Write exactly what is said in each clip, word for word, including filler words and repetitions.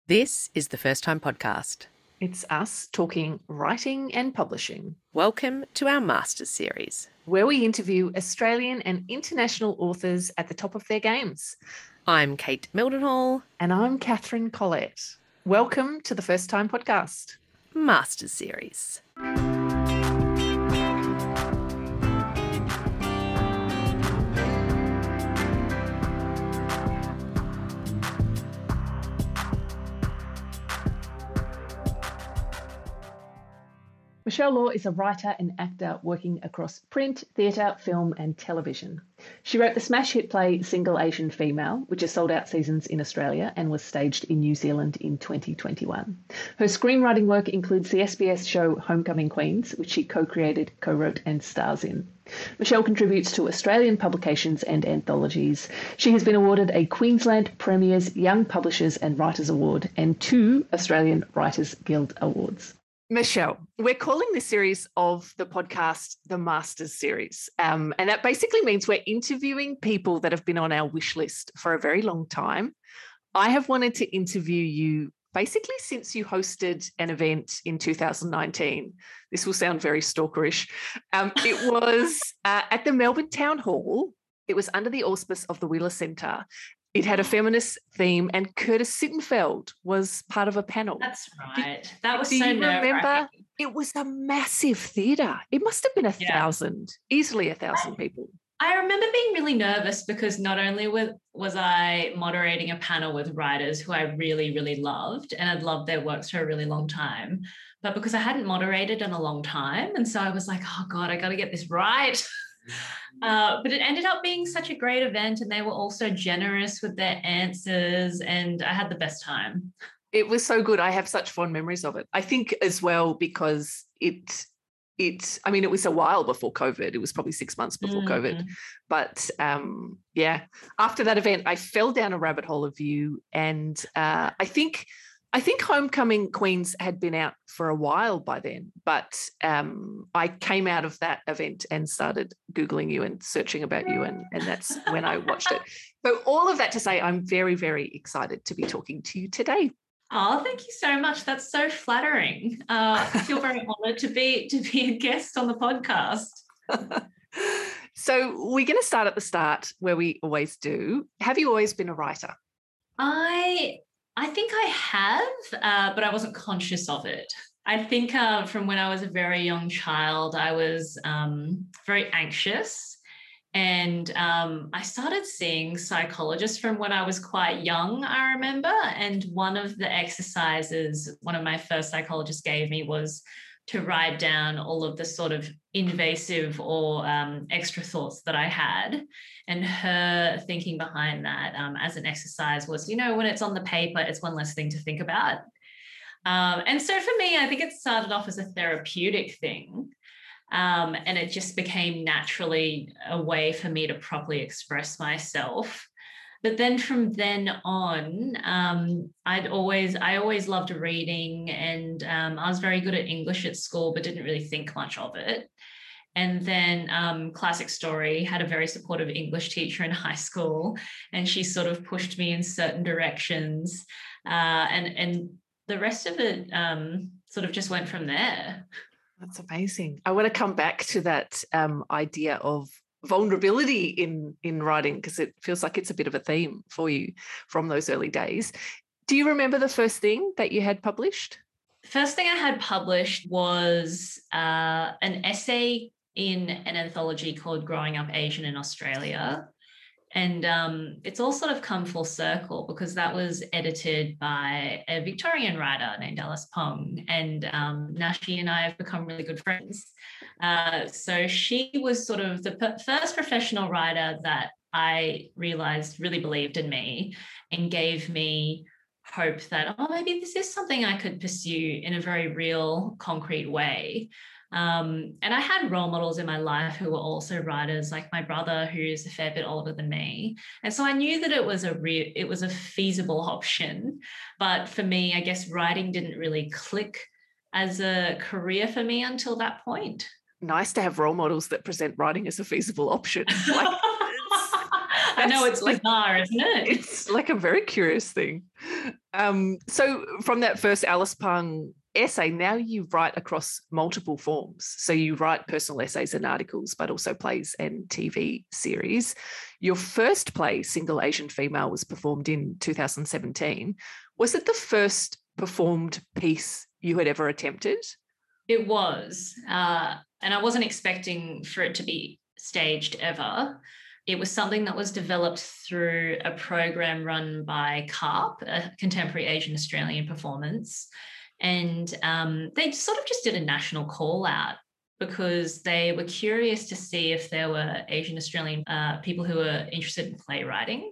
This is the First Time Podcast. It's us talking writing and publishing. Welcome to our Masters series, where we interview Australian and international authors at the top of their games. I'm Kate Mildenhall. And I'm Catherine Collette. Welcome to the First Time Podcast. Masters series. Michelle Law is a writer and actor working across print, theatre, film and television. She wrote the smash hit play Single Asian Female, which has sold out seasons in Australia and was staged in New Zealand in twenty twenty-one. Her screenwriting work includes the S B S show Homecoming Queens, which she co-created, co-wrote and stars in. Michelle contributes to Australian publications and anthologies. She has been awarded a Queensland Premier's Young Publishers and Writers Award and two Australian Writers Guild Awards. Michelle, we're calling this series of the podcast the Masters series. Um, and that basically means we're interviewing people that have been on our wish list for a very long time. I have wanted to interview you basically since you hosted an event in two thousand nineteen. This will sound very stalkerish. Um, it was uh, at the Melbourne Town Hall. It was under the auspice of the Wheeler Centre. It had a feminist theme, and Curtis Sittenfeld was part of a panel. That's right. Did, that was do so you remember? It. it was a massive theatre. It must have been a yeah. thousand, easily a thousand I, people. I remember being really nervous because not only was, was I moderating a panel with writers who I really, really loved, and I'd loved their works for a really long time, but because I hadn't moderated in a long time. And so I was like, oh God, I got to get this right. Uh, but it ended up being such a great event, and they were also generous with their answers, and I had the best time. It was so good. I have such fond memories of it. I think as well because it, it. I mean, it was a while before COVID. It was probably six months before mm-hmm. COVID. But um, yeah, after that event, I fell down a rabbit hole of you, and uh, I think. I think Homecoming Queens had been out for a while by then, but um, I came out of that event and started Googling you and searching about you, and, and that's when I watched it. So all of that to say, I'm very, very excited to be talking to you today. Oh, thank you so much. That's so flattering. Uh, I feel very honoured to be to be a guest on the podcast. So we're going to start at the start where we always do. Have you always been a writer? I... I think I have, uh, but I wasn't conscious of it. I think uh, from when I was a very young child, I was um, very anxious, and um, I started seeing psychologists from when I was quite young, I remember. And one of the exercises one of my first psychologists gave me was to write down all of the sort of invasive or um, extra thoughts that I had. And her thinking behind that um, as an exercise was, you know, when it's on the paper, it's one less thing to think about. Um, and so for me, I think it started off as a therapeutic thing. Um, and it just became naturally a way for me to properly express myself. But then from then on, um, I'd always, I always loved reading, and um, I was very good at English at school, but didn't really think much of it. And then um, Classic Story had a very supportive English teacher in high school, and she sort of pushed me in certain directions. Uh, and, and the rest of it um, sort of just went from there. That's amazing. I want to come back to that um, idea of vulnerability in, in writing, because it feels like it's a bit of a theme for you from those early days. Do you remember the first thing that you had published? The first thing I had published was uh, an essay in an anthology called Growing Up Asian in Australia. And um, it's all sort of come full circle because that was edited by a Victorian writer named Alice Pong. And um, now she and I have become really good friends. Uh, so she was sort of the p- first professional writer that I realized really believed in me and gave me hope that, oh, maybe this is something I could pursue in a very real, concrete way. Um, and I had role models in my life who were also writers, like my brother, who's a fair bit older than me. And so I knew that it was a real, it was a feasible option. But for me, I guess writing didn't really click as a career for me until that point. Nice to have role models that present writing as a feasible option. Like, I I know it's like, bizarre, isn't it? It's like a very curious thing. Um, so from that first Alice Pung essay, now you write across multiple forms. So you write personal essays and articles, but also plays and T V series. Your first play, Single Asian Female, was performed in two thousand seventeen. Was it the first performed piece you had ever attempted? It was. Uh, and I wasn't expecting for it to be staged ever. It was something that was developed through a program run by CARP, a Contemporary Asian Australian Performance. And um, they sort of just did a national call out because they were curious to see if there were Asian Australian uh, people who were interested in playwriting.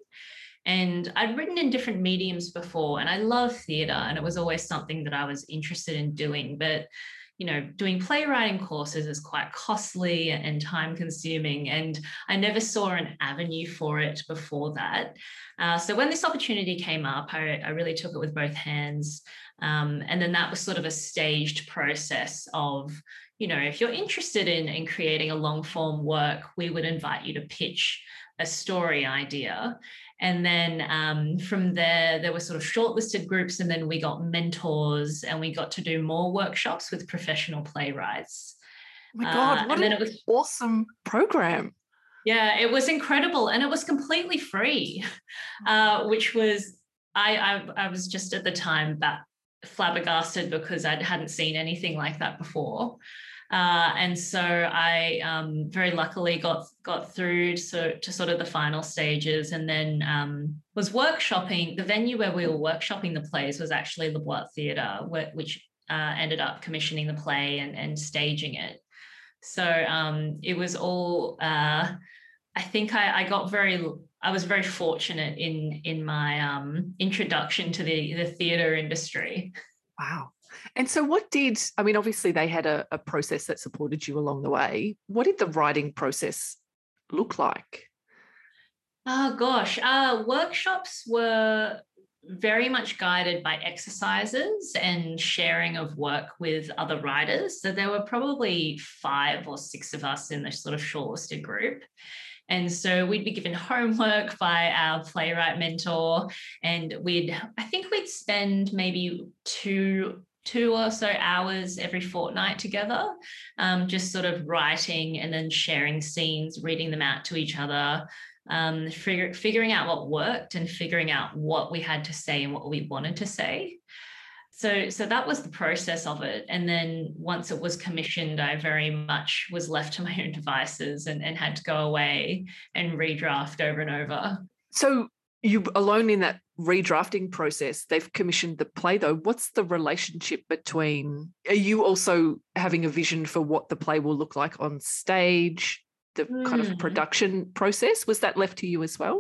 And I'd written in different mediums before, and I love theatre, and it was always something that I was interested in doing. But you know, doing playwriting courses is quite costly and time consuming. And I never saw an avenue for it before that. Uh, so when this opportunity came up, I, I really took it with both hands. Um, and then that was sort of a staged process of, you know, if you're interested in, in creating a long form work, we would invite you to pitch a story idea. And then um, from there, there were sort of shortlisted groups, and then we got mentors and we got to do more workshops with professional playwrights. Oh my God, uh, what and an then it was, awesome program. Yeah, it was incredible. And it was completely free, uh, which was, I, I, I was just at the time that flabbergasted because I hadn't seen anything like that before. Uh, and so I um, very luckily got got through so, to sort of the final stages, and then um, was workshopping. The venue where we were workshopping the plays was actually Le Boîte Theatre, which uh, ended up commissioning the play and, and staging it. So um, it was all, uh, I think I, I got very, I was very fortunate in in my um, introduction to the, the theatre industry. Wow. And so what did, I mean, obviously they had a, a process that supported you along the way. What did the writing process look like? Oh, gosh. Uh, workshops were very much guided by exercises and sharing of work with other writers. So there were probably five or six of us in this sort of shortlisted group. And so we'd be given homework by our playwright mentor, and we'd, I think we'd spend maybe two two or so hours every fortnight together, um, just sort of writing and then sharing scenes, reading them out to each other, um, figure, figuring out what worked and figuring out what we had to say and what we wanted to say. So, so that was the process of it. And then once it was commissioned, I very much was left to my own devices and, and had to go away and redraft over and over. So you alone in that redrafting process, they've commissioned the play though. What's the relationship between, are you also having a vision for what the play will look like on stage, the mm. kind of production process? Was that left to you as well?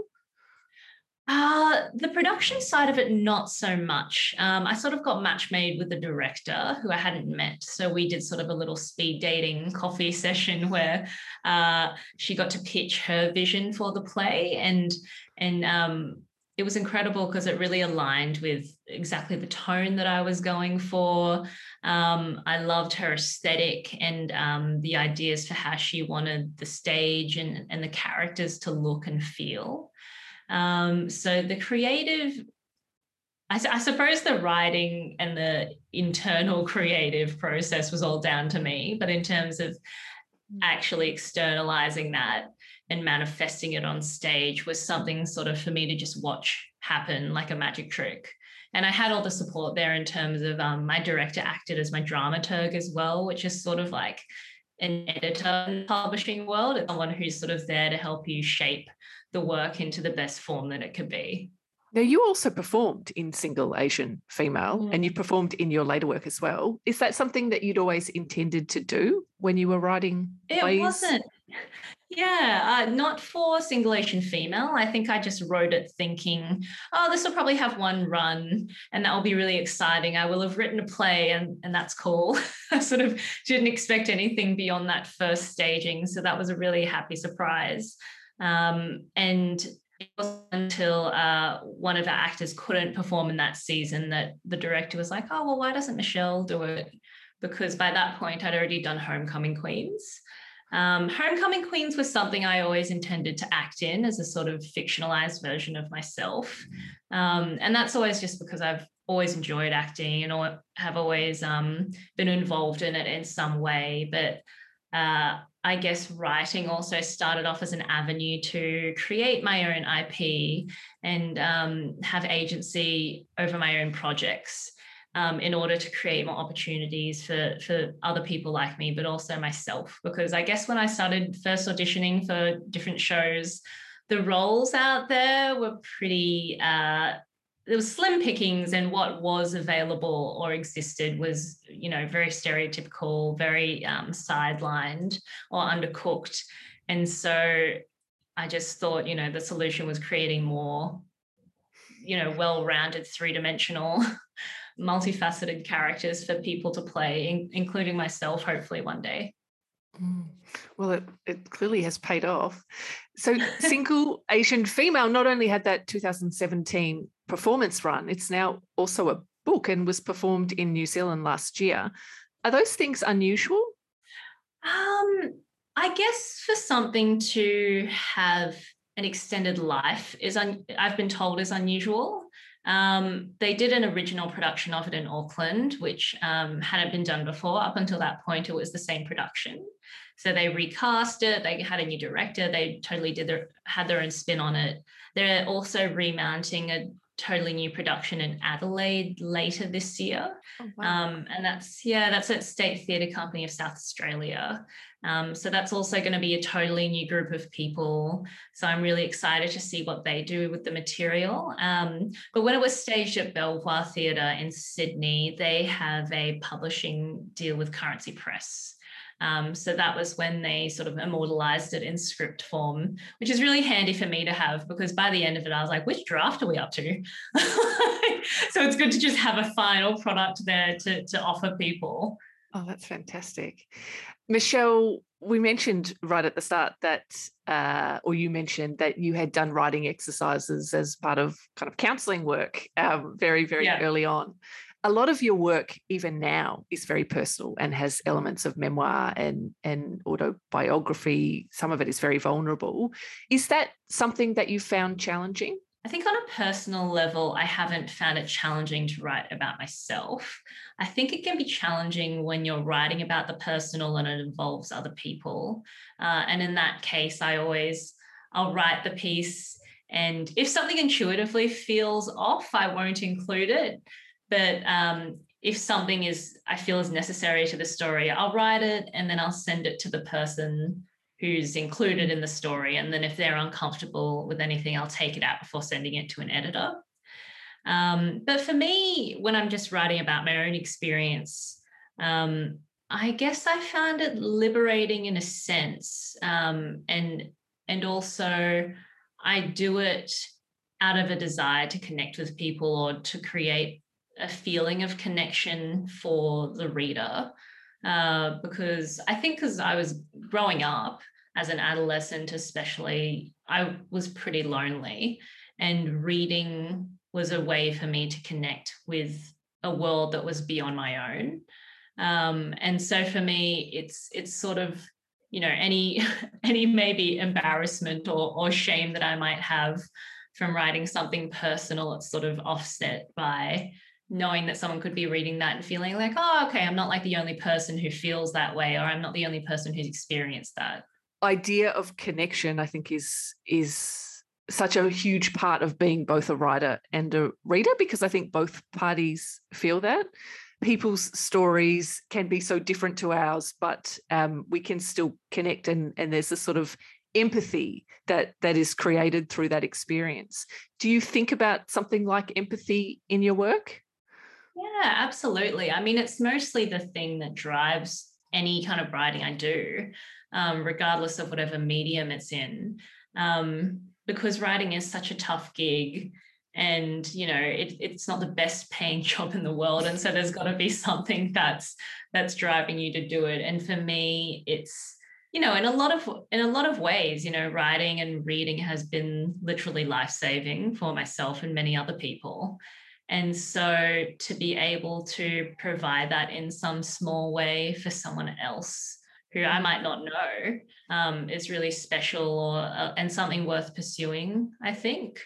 Uh, the production side of it, not so much. Um, I sort of got match made with the director who I hadn't met. So we did sort of a little speed dating coffee session where uh, she got to pitch her vision for the play. And, and um, it was incredible because it really aligned with exactly the tone that I was going for. Um, I loved her aesthetic and um, the ideas for how she wanted the stage and, and the characters to look and feel. Um, so the creative, I, I suppose the writing and the internal creative process was all down to me, but in terms of actually externalizing that and manifesting it on stage was something sort of for me to just watch happen like a magic trick. And I had all the support there in terms of um, my director acted as my dramaturg as well, which is sort of like an editor in the publishing world. It's someone who's sort of there to help you shape the work into the best form that it could be. Now, you also performed in Single Asian Female mm. and you performed in your later work as well. Is that something that you'd always intended to do when you were writing plays? It wasn't. Yeah, uh, not for Single Asian Female. I think I just wrote it thinking, oh, this will probably have one run and that will be really exciting. I will have written a play and, and that's cool. I sort of didn't expect anything beyond that first staging. So that was a really happy surprise. Um, and it wasn't until uh, one of our actors couldn't perform in that season that the director was like, oh, well, why doesn't Michelle do it? Because by that point, I'd already done Homecoming Queens. Um, Homecoming Queens was something I always intended to act in as a sort of fictionalized version of myself. Um, and that's always just because I've always enjoyed acting and al- have always um, been involved in it in some way. But uh, I guess writing also started off as an avenue to create my own I P and um, have agency over my own projects. Um, in order to create more opportunities for, for other people like me, but also myself. Because I guess when I started first auditioning for different shows, the roles out there were pretty, uh, there was slim pickings, and what was available or existed was, you know, very stereotypical, very um, sidelined or undercooked. And so I just thought, you know, the solution was creating more, you know, well-rounded, three-dimensional multifaceted characters for people to play, in, including myself, hopefully one day. Mm. Well, it, it clearly has paid off. So Single Asian Female not only had that two thousand seventeen performance run, it's now also a book and was performed in New Zealand last year. Are those things unusual? Um, I guess for something to have an extended life is, un- I've been told, is unusual. Um, they did an original production of it in Auckland, which um, hadn't been done before. Up until that point, it was the same production. So they recast it. They had a new director. They totally did their, had their own spin on it. They're also remounting a totally new production in Adelaide later this year. Oh, wow. Um, and that's, yeah, that's at State Theatre Company of South Australia. Um, so that's also going to be a totally new group of people. So I'm really excited to see what they do with the material. Um, but when it was staged at Belvoir Theatre in Sydney, they have a publishing deal with Currency Press. Um, so that was when they sort of immortalized it in script form, which is really handy for me to have, because by the end of it, I was like, which draft are we up to? So it's good to just have a final product there to, to offer people. Oh, that's fantastic. Michelle, we mentioned right at the start that, uh, or you mentioned that you had done writing exercises as part of kind of counselling work um, very, very Yeah. early on. A lot of your work, even now, is very personal and has elements of memoir and, and autobiography. Some of it is very vulnerable. Is that something that you found challenging? I think on a personal level, I haven't found it challenging to write about myself. I think it can be challenging when you're writing about the personal and it involves other people. Uh, and in that case, I always, I'll write the piece, and if something intuitively feels off, I won't include it. But um, if something is, I feel is necessary to the story, I'll write it and then I'll send it to the person who's included in the story. And then if they're uncomfortable with anything, I'll take it out before sending it to an editor. Um, but for me, when I'm just writing about my own experience, um, I guess I found it liberating in a sense. Um, and, and also I do it out of a desire to connect with people or to create a feeling of connection for the reader. Uh, because I think as I was growing up as an adolescent especially, I was pretty lonely, and reading was a way for me to connect with a world that was beyond my own. Um, and so for me, it's it's sort of, you know, any any maybe embarrassment or, or shame that I might have from writing something personal, it's sort of offset by knowing that someone could be reading that and feeling like, oh, okay, I'm not like the only person who feels that way, or I'm not the only person who's experienced that. Idea of connection, I think, is is such a huge part of being both a writer and a reader, because I think both parties feel that. People's stories can be so different to ours, but um, we can still connect, and, and there's a sort of empathy that that is created through that experience. Do you think about something like empathy in your work? Yeah, absolutely. I mean, it's mostly the thing that drives any kind of writing I do, um, regardless of whatever medium it's in, um, because writing is such a tough gig, and, you know, it, it's not the best paying job in the world. And so there's got to be something that's that's driving you to do it. And for me, it's, you know, in a lot of in a lot of ways, you know, writing and reading has been literally life-saving for myself and many other people. And so to be able to provide that in some small way for someone else who I might not know, um, is really special or uh, and something worth pursuing, I think.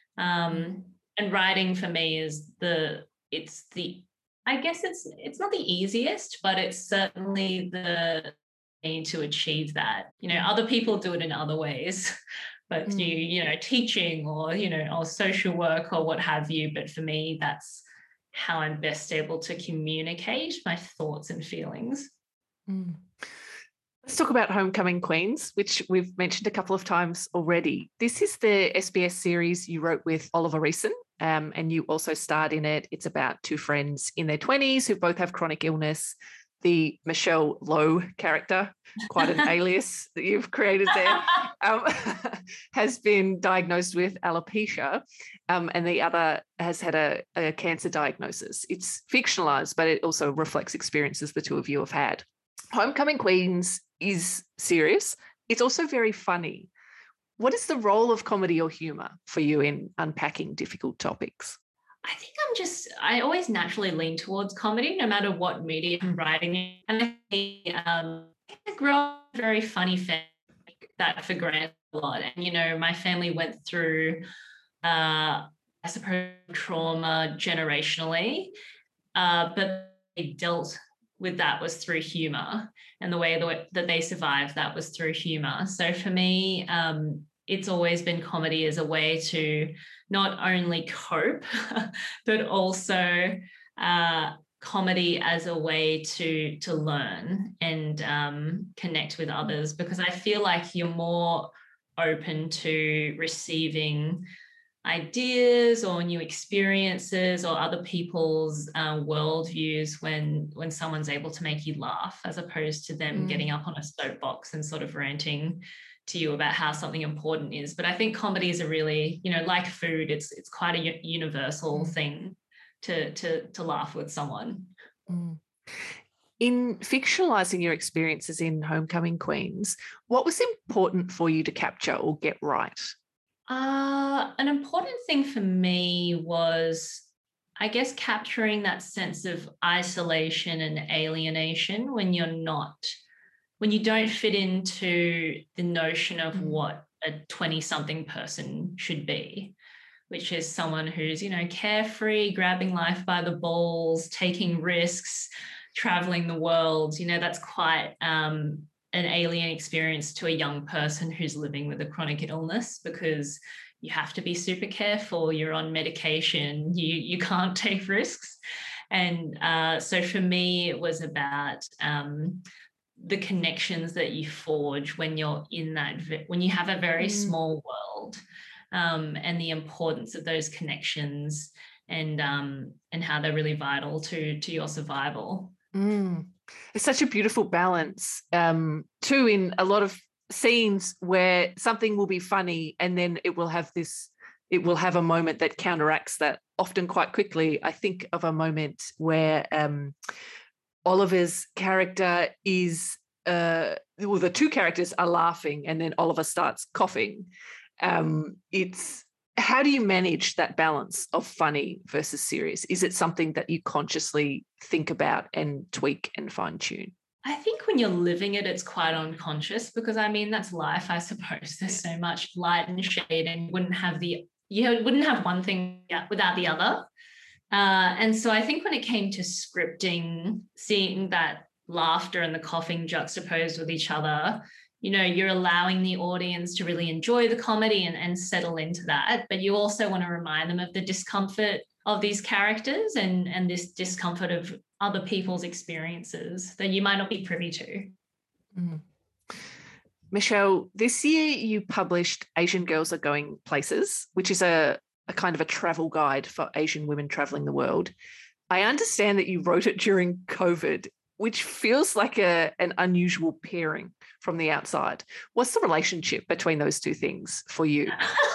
Um, and writing for me is the, it's the, I guess it's it's not the easiest, but it's certainly the way to achieve that. You know, other people do it in other ways, but mm. you, you know, teaching or, you know, or social work or what have you. But for me, that's how I'm best able to communicate my thoughts and feelings. Mm. Let's talk about Homecoming Queens, which we've mentioned a couple of times already. This is the S B S series you wrote with Oliver Reeson, um, and you also starred in it. It's about two friends in their twenties who both have chronic illness. The Michelle Lowe character, quite an alias that you've created there, um, has been diagnosed with alopecia, um, and the other has had a, a cancer diagnosis. It's fictionalized, but it also reflects experiences the two of you have had. Homecoming Queens is serious. It's also very funny. What is the role of comedy or humour for you in unpacking difficult topics? I think I'm just, I always naturally lean towards comedy, no matter what media I'm writing in. And I, um, I grew up in a very funny family that for granted a lot. And, you know, my family went through, uh, I suppose, trauma generationally, uh, but they dealt with that was through humor, and the way that they survived that was through humor. So for me, um, it's always been comedy as a way to not only cope, but also uh, comedy as a way to, to learn and um, connect with others, because I feel like you're more open to receiving ideas or new experiences or other people's uh, worldviews when when someone's able to make you laugh, as opposed to them mm. getting up on a soapbox and sort of ranting to you about how something important is. But I think comedy is a really, you know, like food, it's it's quite a universal mm. thing to to to laugh with someone. Mm. In fictionalizing your experiences in Homecoming Queens, what was important for you to capture or get right? Uh, an important thing for me was, I guess, capturing that sense of isolation and alienation when you're not, when you don't fit into the notion of what a twenty-something person should be, which is someone who's, you know, carefree, grabbing life by the balls, taking risks, traveling the world. You know, that's quite um, an alien experience to a young person who's living with a chronic illness, because you have to be super careful. You're on medication. You you can't take risks. And uh, so for me, it was about um, the connections that you forge when you're in that, when you have a very mm. small world, um, and the importance of those connections, and um, and how they're really vital to to your survival. Mm. It's such a beautiful balance, um, too, in a lot of scenes where something will be funny and then it will have this, it will have a moment that counteracts that, often quite quickly. I think of a moment where um, Oliver's character is, uh, well, the two characters are laughing and then Oliver starts coughing. Um, it's, how do you manage that balance of funny versus serious? Is it something that you consciously think about and tweak and fine tune? I think when you're living it, it's quite unconscious, because I mean, that's life, I suppose. There's so much light and shade, and you wouldn't have the, you wouldn't have one thing without the other. Uh, and so I think when it came to scripting, seeing that laughter and the coughing juxtaposed with each other, you know, you're allowing the audience to really enjoy the comedy and, and settle into that. But you also want to remind them of the discomfort of these characters and, and this discomfort of other people's experiences that you might not be privy to. Mm. Michelle, this year you published Asian Girls Are Going Places, which is a, a kind of a travel guide for Asian women traveling the world. I understand that you wrote it during COVID, which feels like a, an unusual pairing from the outside. What's the relationship between those two things for you?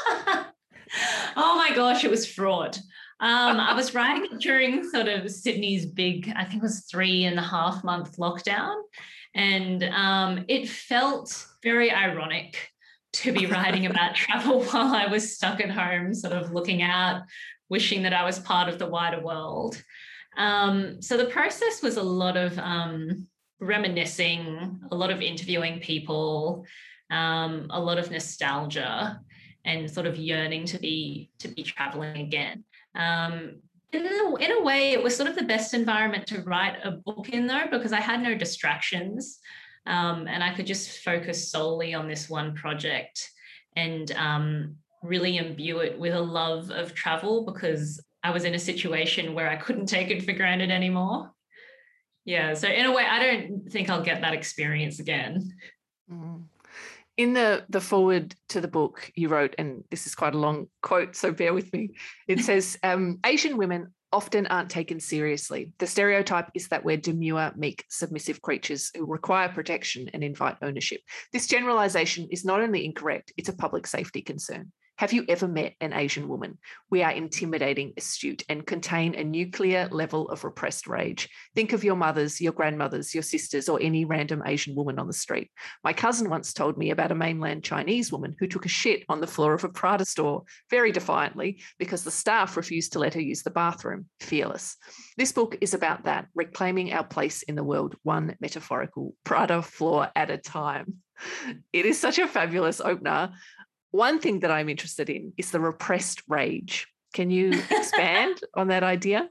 Oh my gosh, it was fraught. Um, I was writing it during sort of Sydney's big, I think it was three and a half month lockdown. And um, it felt very ironic to be writing about travel while I was stuck at home, sort of looking out, wishing that I was part of the wider world. Um, so the process was a lot of um, reminiscing, a lot of interviewing people, um, a lot of nostalgia, and sort of yearning to be to be traveling again. Um, in a, in a way, it was sort of the best environment to write a book in, though, because I had no distractions, um, and I could just focus solely on this one project and um, really imbue it with a love of travel, because I was in a situation where I couldn't take it for granted anymore. Yeah, so in a way, I don't think I'll get that experience again. Mm. In the, the foreword to the book you wrote, and this is quite a long quote, so bear with me, it says, um, Asian women often aren't taken seriously. The stereotype is that we're demure, meek, submissive creatures who require protection and invite ownership. This generalisation is not only incorrect, it's a public safety concern. Have you ever met an Asian woman? We are intimidating, astute, and contain a nuclear level of repressed rage. Think of your mothers, your grandmothers, your sisters, or any random Asian woman on the street. My cousin once told me about a mainland Chinese woman who took a shit on the floor of a Prada store very defiantly because the staff refused to let her use the bathroom. Fearless. This book is about that, reclaiming our place in the world, one metaphorical Prada floor at a time. It is such a fabulous opener. One thing that I'm interested in is the repressed rage. Can you expand on that idea?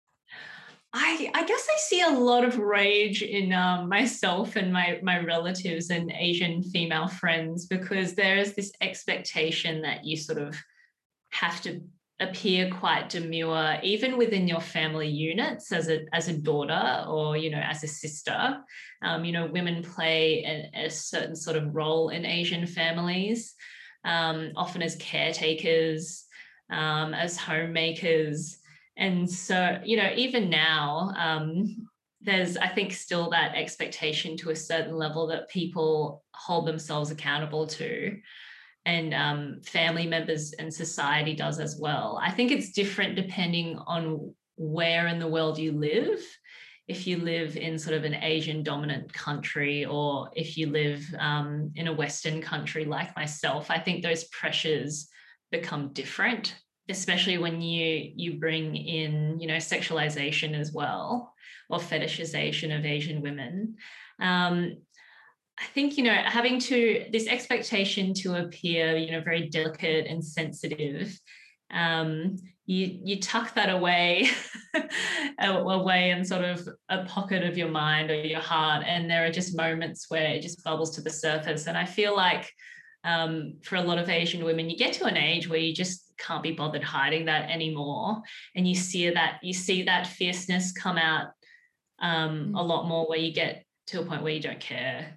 I, I guess I see a lot of rage in um, myself and my, my relatives and Asian female friends, because there is this expectation that you sort of have to appear quite demure, even within your family units as a, as a daughter or, you know, as a sister. Um, you know, women play a, a certain sort of role in Asian families. Um, often as caretakers, um, as homemakers. And so, you know, even now, um, there's, I think, still that expectation to a certain level that people hold themselves accountable to, and um, family members and society does as well. I think it's different depending on where in the world you live. If you live in sort of an Asian dominant country, or if you live um, in a Western country like myself, I think those pressures become different, especially when you you bring in, you know, sexualization as well, or fetishization of Asian women. Um, I think, you know, having to, this expectation to appear, you know, very delicate and sensitive, um, you you tuck that away, away in sort of a pocket of your mind or your heart, and there are just moments where it just bubbles to the surface. And I feel like um, for a lot of Asian women, you get to an age where you just can't be bothered hiding that anymore, and you see that you see that fierceness come out um, a lot more, where you get to a point where you don't care.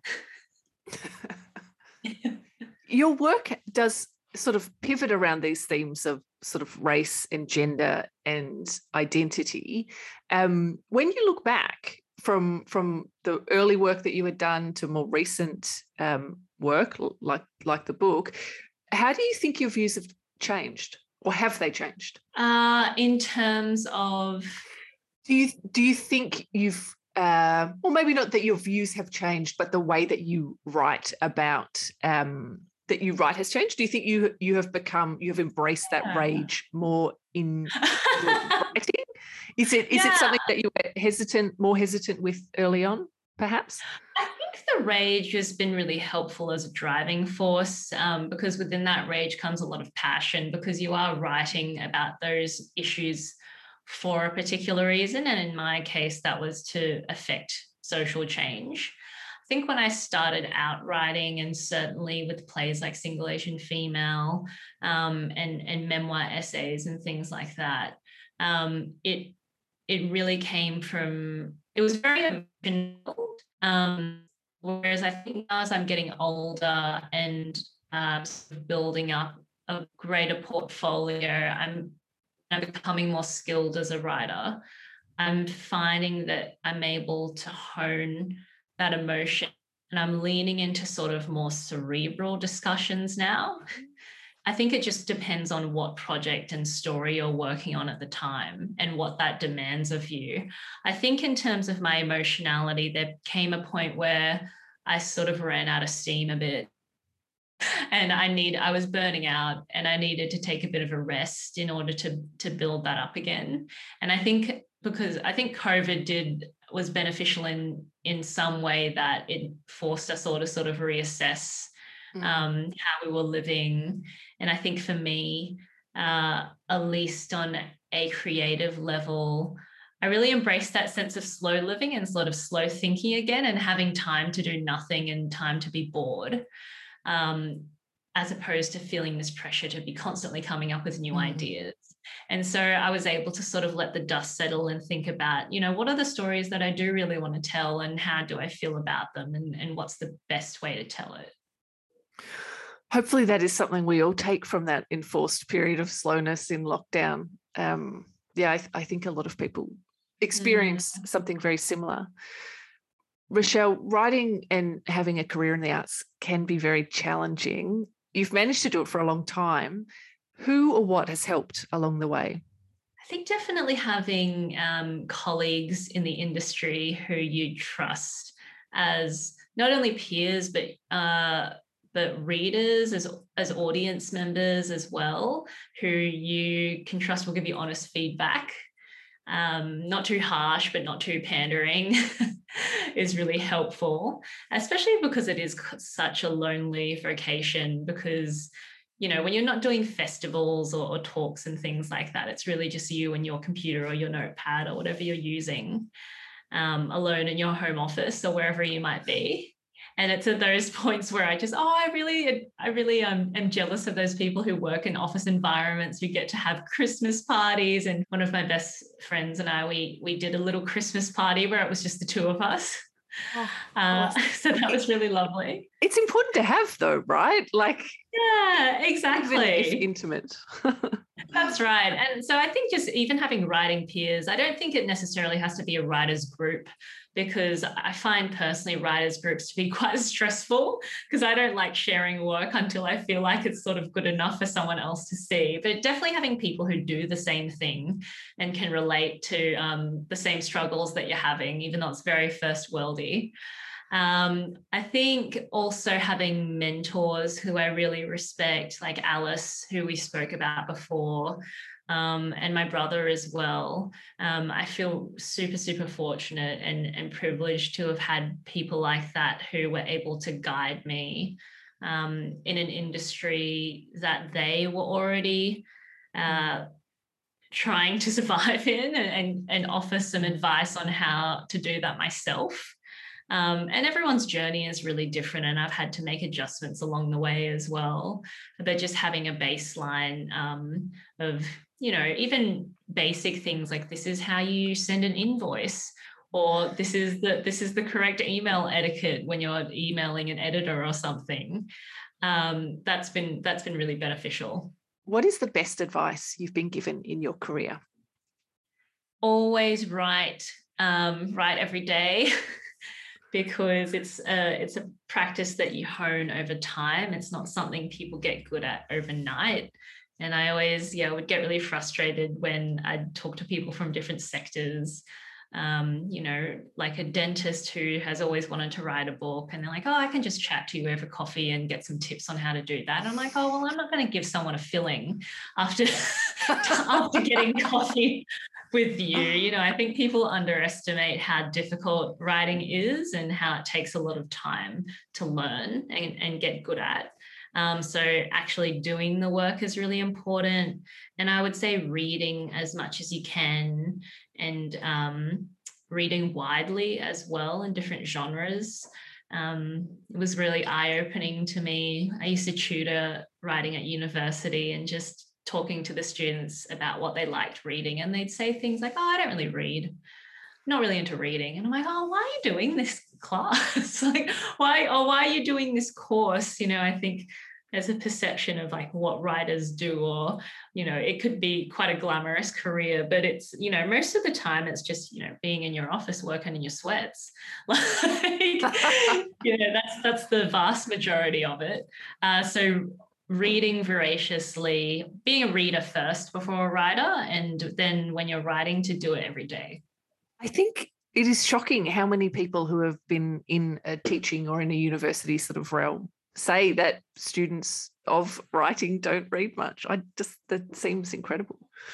Your work does sort of pivot around these themes of sort of race and gender and identity. Um, when you look back from from the early work that you had done to more recent um, work like like the book, how do you think your views have changed, or have they changed? Uh, in terms of, do you do you think you've uh, or maybe not that your views have changed, but the way that you write about um, that you write has changed? Do you think you you have become, you have embraced that Yeah. rage more in your writing? Is it is Yeah. it something that you were hesitant, more hesitant with early on, perhaps? I think the rage has been really helpful as a driving force, um, because within that rage comes a lot of passion, because you are writing about those issues for a particular reason. And in my case, that was to affect social change. I think when I started out writing, and certainly with plays like Single Asian Female, um, and, and memoir essays and things like that, um, it, it really came from, it was very emotional. Um, whereas I think now, as I'm getting older and uh, sort of building up a greater portfolio, I'm, I'm becoming more skilled as a writer. I'm finding that I'm able to hone that emotion, and I'm leaning into sort of more cerebral discussions now. I think it just depends on what project and story you're working on at the time and what that demands of you. I think in terms of my emotionality, there came a point where I sort of ran out of steam a bit, and I need I was burning out, and I needed to take a bit of a rest in order to to build that up again. And I think because I think COVID did was beneficial in in some way, that it forced us all to sort of reassess Mm. um, how we were living. And I think for me, uh, at least on a creative level, I really embraced that sense of slow living and sort of slow thinking again, and having time to do nothing and time to be bored, um, as opposed to feeling this pressure to be constantly coming up with new Mm. ideas. And so I was able to sort of let the dust settle and think about, you know, what are the stories that I do really want to tell, and how do I feel about them, and, and what's the best way to tell it? Hopefully that is something we all take from that enforced period of slowness in lockdown. Um, yeah, I, th- I think a lot of people experience mm. something very similar. Rochelle, writing and having a career in the arts can be very challenging. You've managed to do it for a long time. Who or what has helped along the way? I think definitely having um, colleagues in the industry who you trust as not only peers, but uh, but readers, as as audience members as well, who you can trust will give you honest feedback. Um, not too harsh, but not too pandering is really helpful, especially because it is such a lonely vocation. Because, you know, when you're not doing festivals or, or talks and things like that, it's really just you and your computer or your notepad or whatever you're using, um, alone in your home office or wherever you might be. And it's at those points where I just, oh, I really, I really um, am jealous of those people who work in office environments who get to have Christmas parties. And one of my best friends and I, we we did a little Christmas party where it was just the two of us. Oh, uh, so that was really lovely. It's important to have, though, right? Like, yeah, exactly. Even if intimate. That's right. And so I think just even having writing peers, I don't think it necessarily has to be a writers group, because I find personally writers groups to be quite stressful, because I don't like sharing work until I feel like it's sort of good enough for someone else to see. But definitely having people who do the same thing and can relate to um, the same struggles that you're having, even though it's very first worldy. Um, I think also having mentors who I really respect, like Alice, who we spoke about before, um, and my brother as well. Um, I feel super, super fortunate and, and privileged to have had people like that who were able to guide me um, in an industry that they were already uh, trying to survive in, and, and offer some advice on how to do that myself. Um, and everyone's journey is really different, and I've had to make adjustments along the way as well. But just having a baseline um, of, you know, even basic things like, this is how you send an invoice, or this is the this is the correct email etiquette when you're emailing an editor or something. Um, that's been that's been really beneficial. What is the best advice you've been given in your career? Always write, um, write every day. Because it's a, it's a practice that you hone over time. It's not something people get good at overnight. And I always, yeah, would get really frustrated when I'd talk to people from different sectors, um, you know, like a dentist who has always wanted to write a book, and they're like, oh, I can just chat to you over coffee and get some tips on how to do that. And I'm like, oh, well, I'm not going to give someone a filling after, after getting coffee with you. You know, I think people underestimate how difficult writing is and how it takes a lot of time to learn and, and get good at. Um, so actually doing the work is really important. And I would say reading as much as you can, and um, reading widely as well in different genres. Um, it was really eye-opening to me. I used to tutor writing at university, and just talking to the students about what they liked reading, and they'd say things like, oh, I don't really read, I'm not really into reading. And I'm like, oh, why are you doing this class? Like, why, or why are you doing this course? You know, I think there's a perception of like what writers do, or, you know, it could be quite a glamorous career, but it's, you know, most of the time it's just, you know, being in your office working in your sweats. Like, you know, that's, that's the vast majority of it. Uh, so reading voraciously, being a reader first before a writer, and then when you're writing, to do it every day. I think it is shocking how many people who have been in a teaching or in a university sort of realm say that students of writing don't read much. I just, that seems incredible.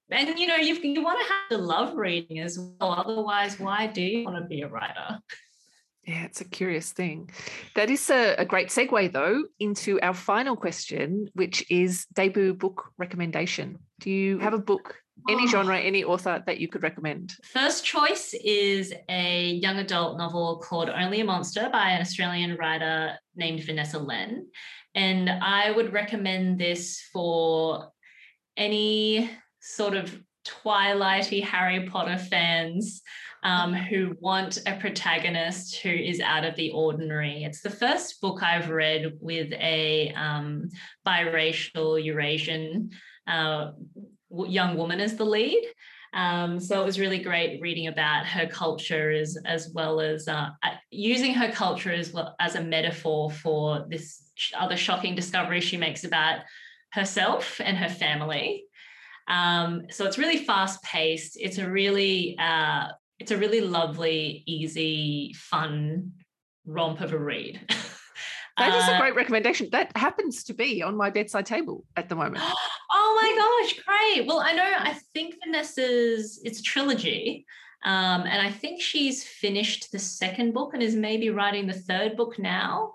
And, you know, you you want to have to love reading as well. Otherwise, why do you want to be a writer? Yeah, it's a curious thing. That is a, a great segue, though, into our final question, which is debut book recommendation. Do you have a book, any Oh. genre, any author that you could recommend? First choice is a young adult novel called Only a Monster by an Australian writer named Vanessa Len. And I would recommend this for any sort of Twilighty Harry Potter fans um, who want a protagonist who is out of the ordinary. It's the first book I've read with a um, biracial Eurasian uh, young woman as the lead. Um, so it was really great reading about her culture as, as well as uh, using her culture as well as a metaphor for this other shocking discovery she makes about herself and her family. Um, so it's really fast paced. It's a really, uh, it's a really lovely, easy, fun romp of a read. That is a Uh, great recommendation. That happens to be on my bedside table at the moment. Oh my gosh, great. Well, I know, I think Vanessa's, it's a trilogy. Um, and I think she's finished the second book and is maybe writing the third book now.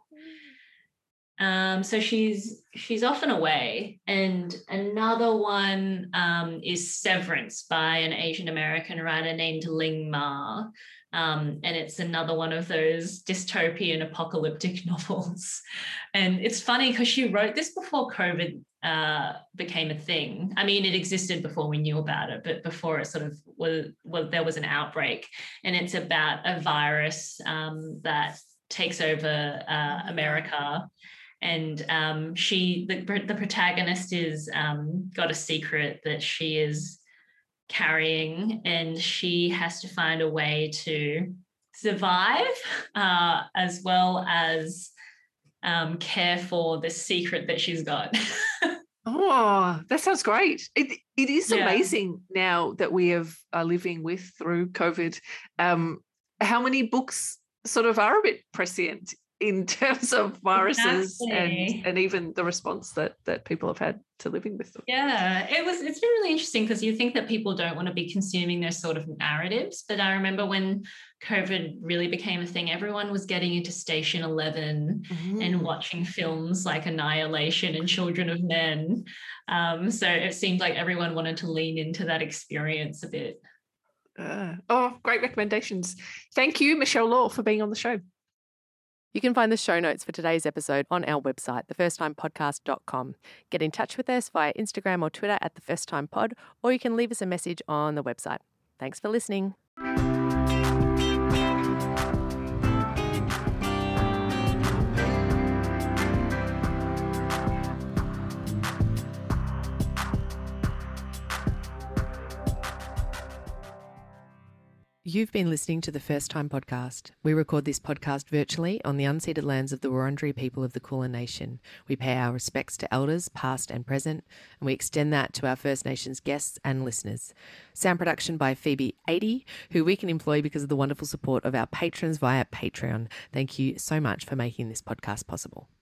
Um, so she's she's off and away. And another one um, is Severance by an Asian American writer named Ling Ma. Um, and it's another one of those dystopian apocalyptic novels. And it's funny because she wrote this before COVID uh, became a thing. I mean, it existed before we knew about it, but before it sort of was, well, there was an outbreak. And it's about a virus um, that takes over uh, America. And um, she, the, the protagonist is um, got a secret that she is carrying, and she has to find a way to survive uh, as well as um, care for the secret that she's got. Oh, that sounds great. It it is Yeah. amazing now that we have are living with through COVID, um, how many books sort of are a bit prescient in terms of viruses Exactly. and, and even the response that that people have had to living with them. Yeah, it was, it's been really interesting because you think that people don't want to be consuming those sort of narratives. But I remember when COVID really became a thing, everyone was getting into Station eleven Mm. and watching films like Annihilation and Children of Men. Um, so it seemed like everyone wanted to lean into that experience a bit. Uh, oh, great recommendations. Thank you, Michelle Law, for being on the show. You can find the show notes for today's episode on our website, the first time podcast dot com. Get in touch with us via Instagram or Twitter at the first time pod, or you can leave us a message on the website. Thanks for listening. You've been listening to the First Time Podcast. We record this podcast virtually on the unceded lands of the Wurundjeri people of the Kulin Nation. We pay our respects to elders, past and present, and we extend that to our First Nations guests and listeners. Sound production by Phoebe eighty, who we can employ because of the wonderful support of our patrons via Patreon. Thank you so much for making this podcast possible.